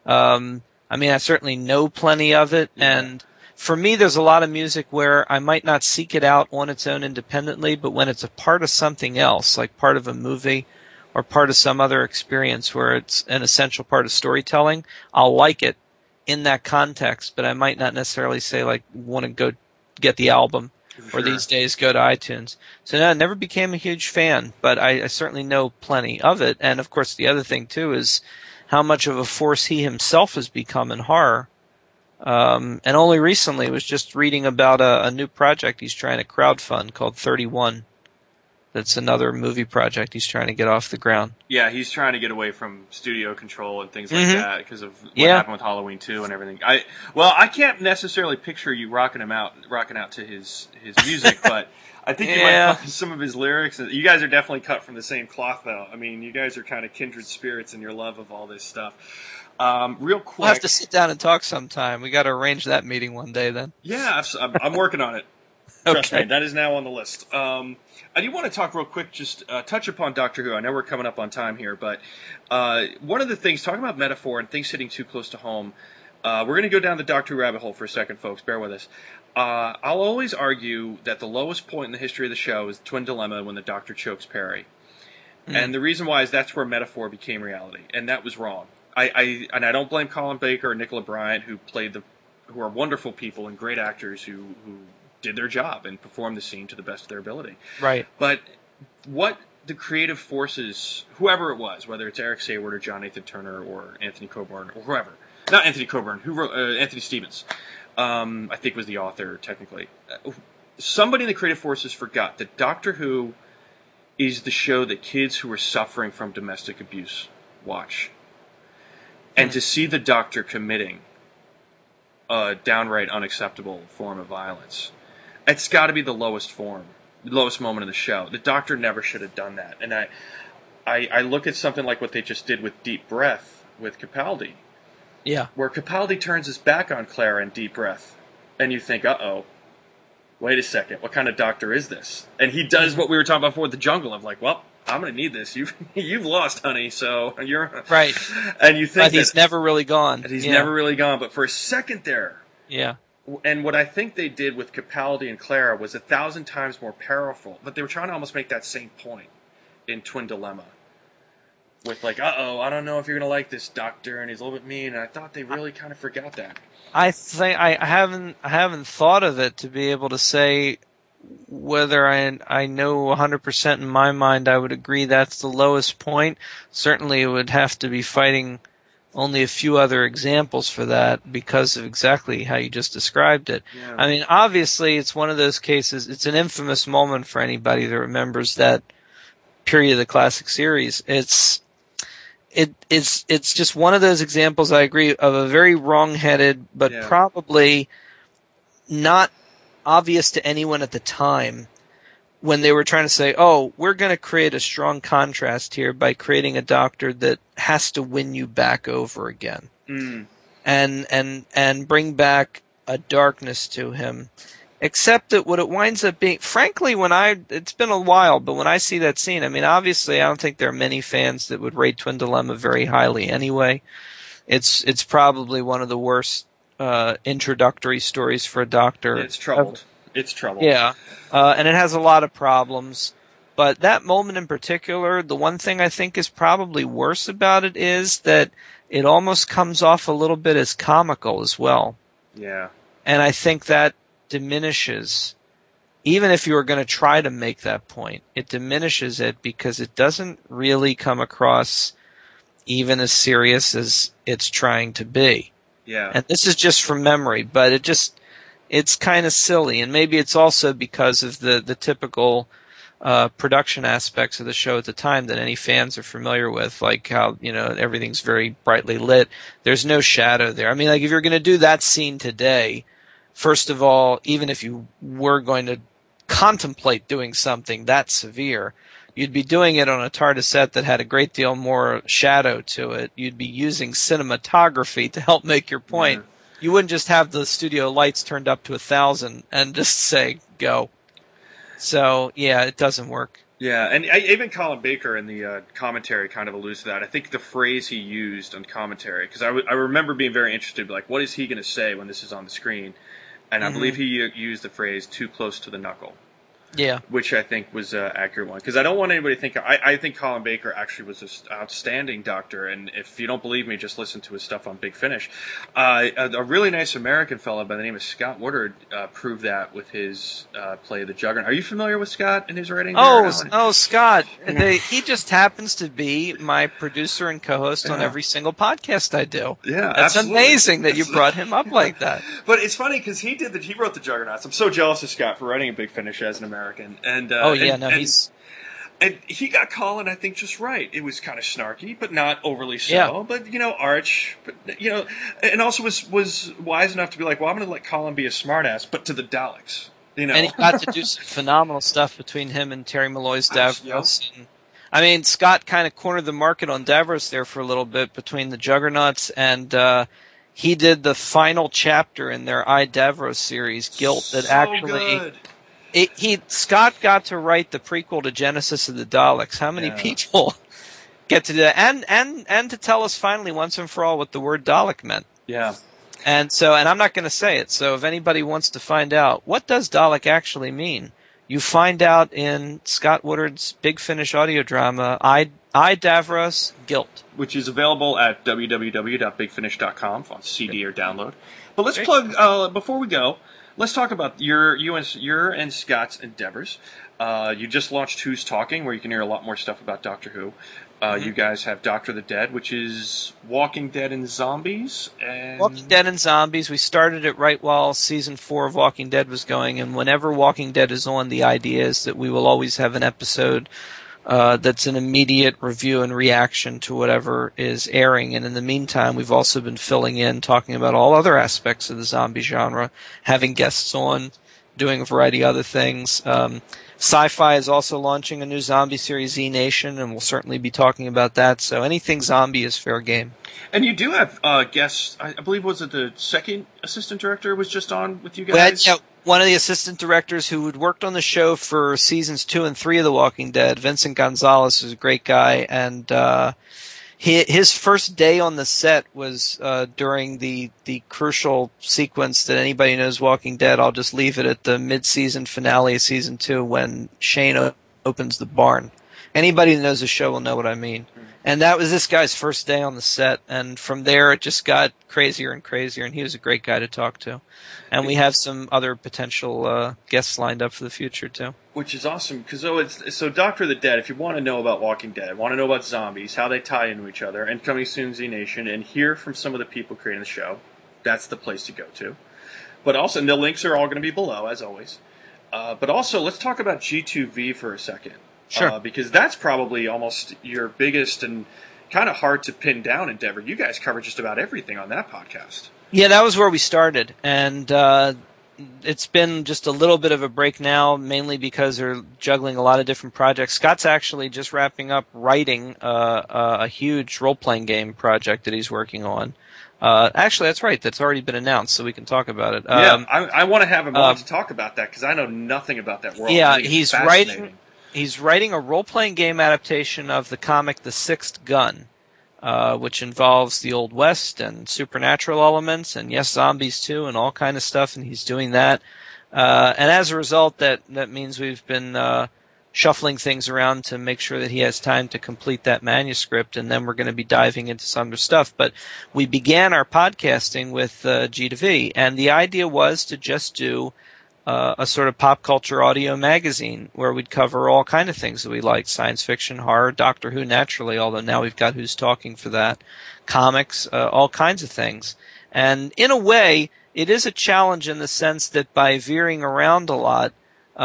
I certainly know plenty of it, and for me there's a lot of music where I might not seek it out on its own independently, but when it's a part of something else, like part of a movie, or part of some other experience where it's an essential part of storytelling, I'll like it in that context, but I might not necessarily say want to go get the album or these days go to iTunes. So no, I never became a huge fan, but I certainly know plenty of it. And of course the other thing too is how much of a force he himself has become in horror. And only recently was just reading about a new project he's trying to crowdfund called 31. That's another movie project he's trying to get off the ground. Yeah, he's trying to get away from studio control and things like that because of what happened with Halloween 2 and everything. I can't necessarily picture you rocking out to his music, but I think you might find some of his lyrics. You guys are definitely cut from the same cloth, though. I mean, you guys are kind of kindred spirits in your love of all this stuff. Real quick, we'll have to sit down and talk sometime. We got to arrange that meeting one day, then. Yeah, I'm working on it. Trust me, that is now on the list. I do want to talk real quick, just touch upon Doctor Who. I know we're coming up on time here, but one of the things, talking about metaphor and things hitting too close to home, We're going to go down the Doctor Who rabbit hole for a second, folks. Bear with us. I'll always argue that the lowest point in the history of the show is Twin Dilemma when the Doctor chokes Perry. And the reason why is that's where metaphor became reality, and that was wrong. I don't blame Colin Baker or Nicola Bryant, who are wonderful people and great actors who did their job and performed the scene to the best of their ability. Right. But what the creative forces, whoever it was, whether it's Eric Sayward or John Nathan Turner or Anthony Coburn or whoever, not Anthony Coburn, who wrote Anthony Stevens, I think was the author technically. Somebody in the creative forces forgot that Doctor Who is the show that kids who are suffering from domestic abuse watch. And to see the Doctor committing a downright unacceptable form of violence, it's got to be the lowest moment of the show. The Doctor never should have done that. And I look at something like what they just did with Deep Breath with Capaldi. Yeah. Where Capaldi turns his back on Clara in Deep Breath. And you think, uh-oh, wait a second, what kind of Doctor is this? And he does what we were talking about before with the Jungle of like, well, I'm going to need this. You've lost, honey, so you're... Right. And you think but he's never really gone. He's never really gone, but for a second there... Yeah. And what I think they did with Capaldi and Clara was 1,000 times more powerful, but they were trying to almost make that same point in Twin Dilemma. With like, uh-oh, I don't know if you're going to like this Doctor, and he's a little bit mean, and I thought they really kind of forgot that. I think I haven't thought of it to be able to say whether I know 100% in my mind. I would agree that's the lowest point. Certainly, it would have to be fighting only a few other examples for that because of exactly how you just described it. Yeah. I mean, obviously, it's one of those cases. It's an infamous moment for anybody that remembers that period of the classic series. It's just one of those examples, I agree, of a very wrong-headed, but probably not obvious to anyone at the time when they were trying to say, oh, we're going to create a strong contrast here by creating a Doctor that has to win you back over again. And bring back a darkness to him. Except that what it winds up being, frankly, it's been a while, but when I see that scene, I mean, obviously I don't think there are many fans that would rate Twin Dilemma very highly anyway. It's probably one of the worst introductory stories for a Doctor. It's troubled. It's troubled. Yeah. And it has a lot of problems. But that moment in particular, the one thing I think is probably worse about it is that it almost comes off a little bit as comical as well. Yeah. And I think that diminishes, even if you were going to try to make that point, it diminishes it because it doesn't really come across even as serious as it's trying to be. Yeah. And this is just from memory, but it's kind of silly. And maybe it's also because of the typical production aspects of the show at the time that any fans are familiar with, like how, everything's very brightly lit. There's no shadow there. I mean, like if you're going to do that scene today, first of all, even if you were going to contemplate doing something that severe, you'd be doing it on a TARDIS set that had a great deal more shadow to it. You'd be using cinematography to help make your point. Yeah. You wouldn't just have the studio lights turned up to 1,000 and just say, go. So, yeah, it doesn't work. Yeah, and even Colin Baker in the commentary kind of alludes to that. I think the phrase he used on commentary, because I remember being very interested, like, what is he going to say when this is on the screen? And I believe he used the phrase, too close to the knuckle. Yeah. Which I think was an accurate one. Because I don't want anybody to think... I think Colin Baker actually was an outstanding Doctor, and if you don't believe me, just listen to his stuff on Big Finish. A really nice American fellow by the name of Scott Woodard proved that with his play of the Juggernaut. Are you familiar with Scott and his writing? Oh, Scott. He just happens to be my producer and co-host on every single podcast I do. Yeah, That's absolutely. Amazing that you brought him up like that. But it's funny because he wrote the Juggernauts. I'm so jealous of Scott for writing a Big Finish as an American. And he got Colin, I think, just right. It was kind of snarky, but not overly so. Yeah. But arch, but and also was wise enough to be like, well, I'm going to let Colin be a smartass, but to the Daleks. And he got to do some phenomenal stuff between him and Terry Malloy's Davros. Yep. I mean, Scott kind of cornered the market on Davros there for a little bit between the Juggernauts, and he did the final chapter in their I, Davros series, Guilt, that actually... Good. Scott got to write the prequel to Genesis of the Daleks. How many people get to do that? And to tell us finally once and for all what the word Dalek meant. Yeah. And I'm not going to say it. So if anybody wants to find out, what does Dalek actually mean? You find out in Scott Woodard's Big Finish audio drama, I Davros Guilt. Which is available at www.bigfinish.com on CD or download. But let's plug, before we go, let's talk about your and Scott's endeavors. You just launched Who's Talking, where you can hear a lot more stuff about Doctor Who. You guys have Doctor of the Dead, which is Walking Dead and Zombies. Walking Dead and Zombies. We started it right while season 4 of Walking Dead was going, and whenever Walking Dead is on, the idea is that we will always have an episode that's an immediate review and reaction to whatever is airing. And in the meantime, we've also been filling in, talking about all other aspects of the zombie genre, having guests on, doing a variety of other things. Sci-Fi is also launching a new zombie series, Z Nation, and we'll certainly be talking about that. So anything zombie is fair game. And you do have guests, I believe, was it the second assistant director was just on with you guys? One of the assistant directors who had worked on the show for seasons 2 and 3 of The Walking Dead, Vincent Gonzalez, is a great guy, and his first day on the set was during the crucial sequence that anybody knows Walking Dead. I'll just leave it at the mid-season finale of season 2 when Shane opens the barn. Anybody that knows the show will know what I mean. And that was this guy's first day on the set, and from there it just got crazier and crazier, and he was a great guy to talk to. And we have some other potential guests lined up for the future, too. Which is awesome, because so Doctor of the Dead, if you want to know about Walking Dead, want to know about zombies, how they tie into each other, and coming soon Z Nation, and hear from some of the people creating the show, that's the place to go to. But also, and the links are all going to be below, as always. But also, let's talk about G2V for a second. Sure. Because that's probably almost your biggest and kind of hard to pin down endeavor. You guys cover just about everything on that podcast. Yeah, that was where we started, and it's been just a little bit of a break now, mainly because they're juggling a lot of different projects. Scott's actually just wrapping up writing a huge role-playing game project that he's working on. Actually, that's right. That's already been announced, so we can talk about it. I want to have him on to talk about that, because I know nothing about that world. Yeah, he's writing a role-playing game adaptation of the comic The Sixth Gun, which involves the Old West and supernatural elements, and yes, zombies too, and all kind of stuff, and he's doing that. And as a result, that means we've been shuffling things around to make sure that he has time to complete that manuscript, and then we're going to be diving into some other stuff. But we began our podcasting with G2V, and the idea was to just do a sort of pop culture audio magazine where we'd cover all kind of things that we like: science fiction, horror, Doctor Who naturally, although now we've got Who's Talking for that, comics, all kinds of things. And in a way, it is a challenge in the sense that by veering around a lot,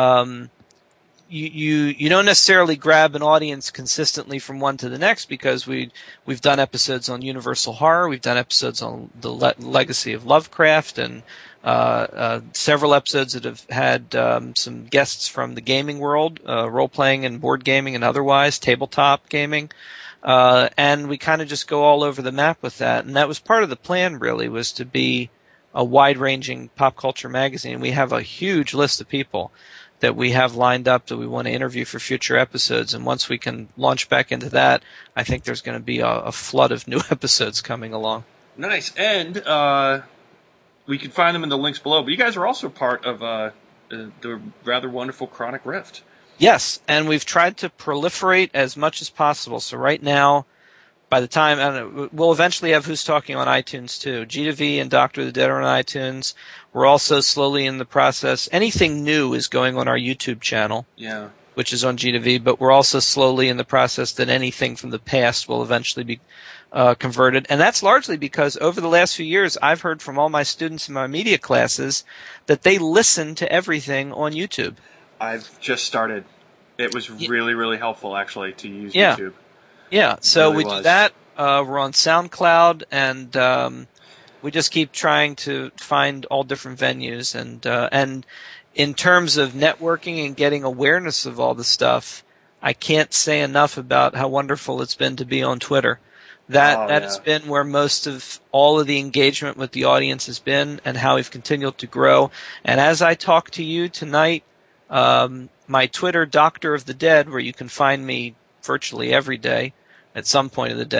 you don't necessarily grab an audience consistently from one to the next, because we've done episodes on Universal Horror, we've done episodes on the legacy of Lovecraft, and several episodes that have had some guests from the gaming world, role-playing and board gaming and otherwise, tabletop gaming. And we kind of just go all over the map with that. And that was part of the plan, really, was to be a wide-ranging pop culture magazine. We have a huge list of people that we have lined up that we want to interview for future episodes. And once we can launch back into that, I think there's going to be a flood of new episodes coming along. Nice. And we can find them in the links below. But you guys are also part of the rather wonderful Chronic Rift. Yes, and we've tried to proliferate as much as possible. So right now, by the time, we'll eventually have Who's Talking on iTunes too. G2V and Doctor of the Dead are on iTunes. We're also slowly in the process. Anything new is going on our YouTube channel. Yeah. Which is on G2V, but we're also slowly in the process that anything from the past will eventually be converted. And that's largely because over the last few years, I've heard from all my students in my media classes that they listen to everything on YouTube. I've just started. It was really, really helpful, actually, to use YouTube. Yeah, so we do that. We're on SoundCloud, and we just keep trying to find all different venues. And in terms of networking and getting awareness of all the stuff, I can't say enough about how wonderful it's been to be on Twitter. That has been where most of all of the engagement with the audience has been, and how we've continued to grow. And as I talk to you tonight, my Twitter, Doctor of the Dead, where you can find me virtually every day at some point of the day,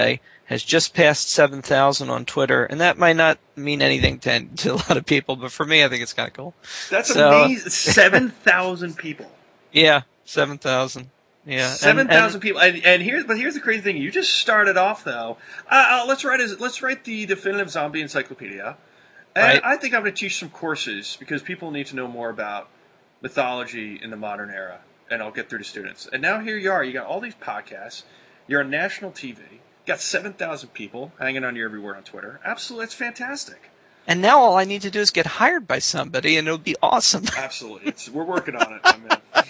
has just passed 7,000 on Twitter, and that might not mean anything to a lot of people, but for me, I think it's kind of cool. That's amazing. 7,000 people. Yeah, 7,000. Yeah, 7,000 people. And here's the crazy thing. You just started off though. Let's write the definitive zombie encyclopedia. And right. I think I'm going to teach some courses because people need to know more about mythology in the modern era, and I'll get through to students. And now here you are. You got all these podcasts. You're on national TV. You got 7,000 people hanging on you everywhere on Twitter. Absolutely, it's fantastic. And now all I need to do is get hired by somebody, and it'll be awesome. Absolutely, we're working on it. I mean,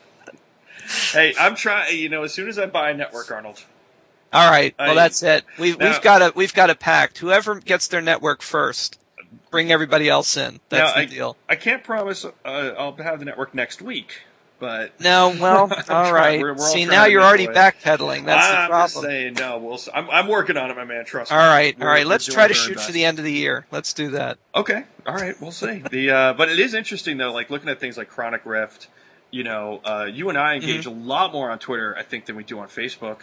hey, I'm trying. As soon as I buy a network, Arnold. All right. Well, that's it. We've got a pact. Whoever gets their network first, bring everybody else in. That's the deal. I can't promise I'll have the network next week, but no. Well, all right. See, now you're already backpedaling. That's the problem. I'm just saying, no. I'm working on it, my man. Trust me. All right. Let's try to shoot for the end of the year. Let's do that. Okay. All right. We'll see. But it is interesting though, like looking at things like Chronic Rift. You and I engage a lot more on Twitter, I think, than we do on Facebook.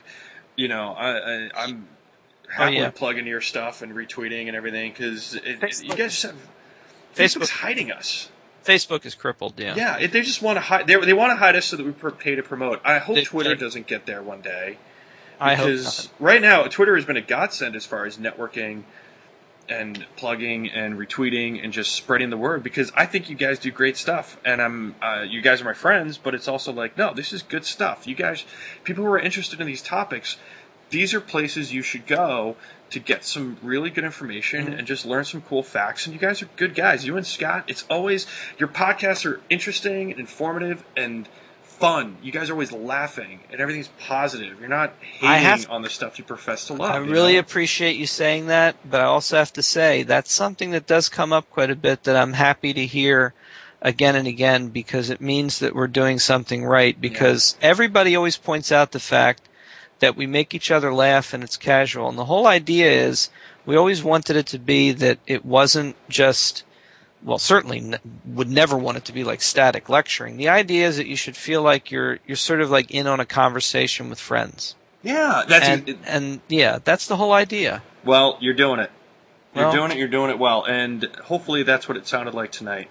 I'm happily plugging your stuff and retweeting and everything because you guys have Facebook's hiding us. Facebook is crippled. Yeah. Yeah. They just want to hide. They want to hide us so that we pay to promote. I hope Twitter doesn't get there one day. I hope not. Right now, Twitter has been a godsend as far as networking and plugging and retweeting and just spreading the word because I think you guys do great stuff and you guys are my friends, but it's also like, no, this is good stuff. You guys, people who are interested in these topics, these are places you should go to get some really good information and just learn some cool facts. And you guys are good guys. You and Scott, it's always, your podcasts are interesting and informative and fun. You guys are always laughing and everything's positive. You're not hating on the stuff you profess to love. I really appreciate you saying that, but I also have to say that's something that does come up quite a bit that I'm happy to hear again and again because it means that we're doing something right because everybody always points out the fact that we make each other laugh and it's casual. And the whole idea is we always wanted it to be that it wasn't just certainly would never want it to be like static lecturing. The idea is that you should feel like you're sort of like in on a conversation with friends. Yeah, that's the whole idea. Well, you're doing it. You're doing it well, and hopefully that's what it sounded like tonight.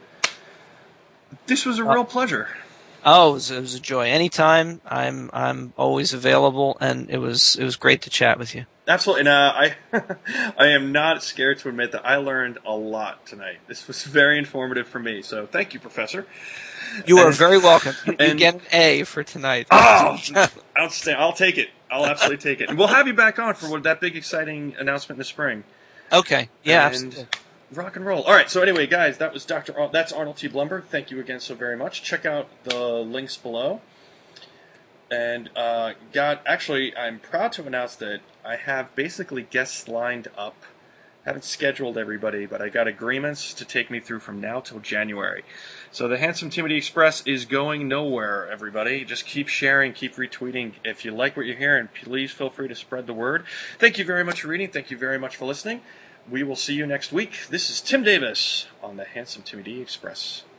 This was a real pleasure. Oh, it was a joy. Anytime, I'm always available, and it was great to chat with you. Absolutely, and I am not scared to admit that I learned a lot tonight. This was very informative for me, so thank you, Professor. You are very welcome. You get an A for tonight. Oh, outstanding! I'll take it. I'll absolutely take it, and we'll have you back on for that big, exciting announcement in the spring. Okay. Yeah. And absolutely. Rock and roll. All right. So anyway, guys, that was that's Arnold T. Blumber. Thank you again so very much. Check out the links below. And actually, I'm proud to announce that I have basically guests lined up. Haven't scheduled everybody, but I got agreements to take me through from now till January. So the Handsome Timothy Express is going nowhere, everybody. Just keep sharing, keep retweeting. If you like what you're hearing, please feel free to spread the word. Thank you very much for reading. Thank you very much for listening. We will see you next week. This is Tim Davis on the Handsome Timothy Express.